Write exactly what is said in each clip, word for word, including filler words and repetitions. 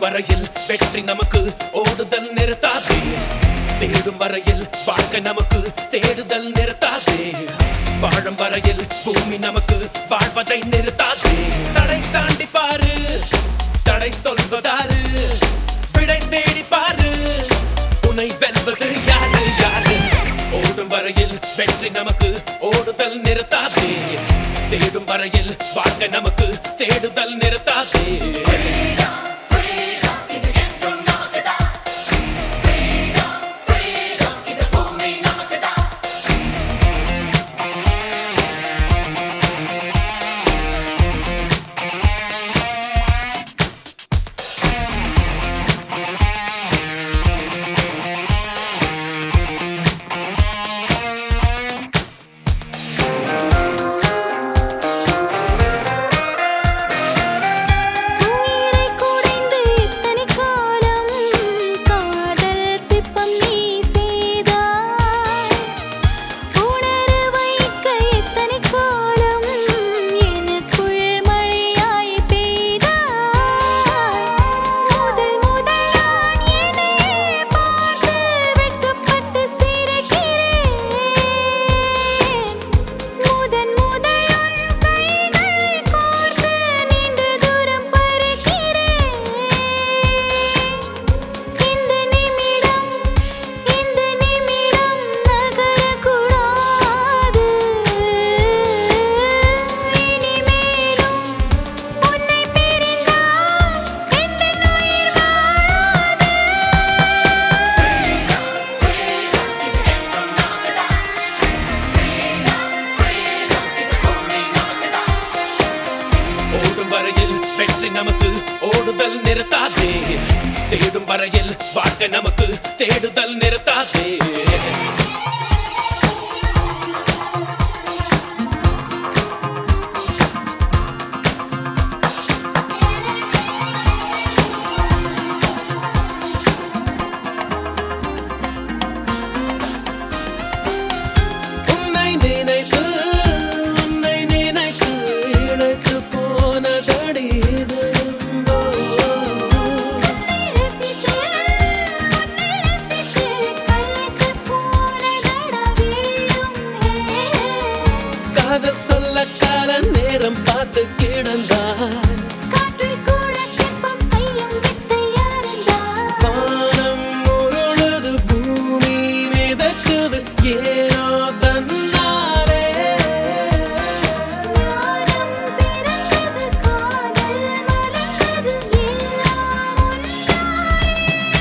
வரையில் வெற்றி நமக்கு ஓடுதல் நிறுத்தாதே. தேடும் வரையில் வாழ்க்கை நமக்கு தேடுதல் நிறுத்தாதே. வாழும் வரையில் பூமி நமக்கு வாழ்வதை நிறுத்தாதே. தடை தாண்டி பாரு, தடை சொல்வதாரு, விடை தேடி பாரு, உன்னை வெல்வது யாரு யாரு. ஓடும் வரையில் வெற்றி நமக்கு ஓடுதல் நிறுத்தாதே. தேடும் வரையில் வாழ்க்கை நமக்கு தேடுதல் நிறுத்தாதே. வரையில் வெற்றி நமக்கு ஓடுதல் நிறுத்தாதே. தேடும் வரையில் வாழ்க்கை நமக்கு தேடுதல் நிறுத்தாதே. காதல் சொல்ல கால நேரம் பார்த்து கிடந்தாய். காற்றில் கூட சிற்பம் செய்யும் வித்தையாரந்தாய். வானம் உருளுது, பூமி மிதக்குது, ஏனோ தன்னாலே. ஞானம் பிறந்தது, காதல் மலர்ந்தது, எல்லாம் ஒன்றாய்.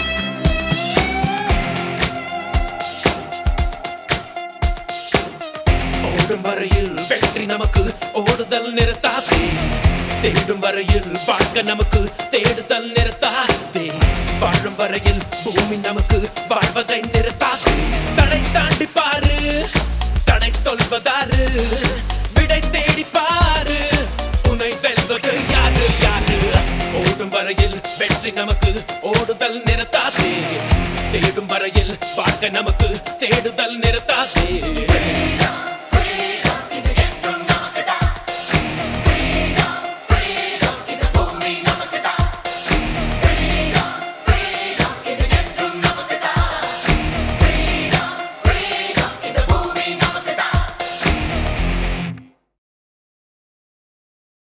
ஓடும் வரையில் வெற்றி நமக்கு ஓடுதல் நிறுத்தாதே. தேடும் வரையில் வாழ்க்கை நமக்கு தேடுதல் நிறுத்தாதே. வாழும் வரையில் பூமி நமக்கு வாழ்வதை நிறுத்தாதே. தடை தாண்டி பாரு, தடை சொல்வதாரு, விடை தேடி பாரு, உன்னை வெல்வது யாரு யாரு. ஓடும் வரையில் வெற்றி நமக்கு ஓடுதல் நிறுத்தாதே. தேடும் வரையில் வாழ்க்கை நமக்கு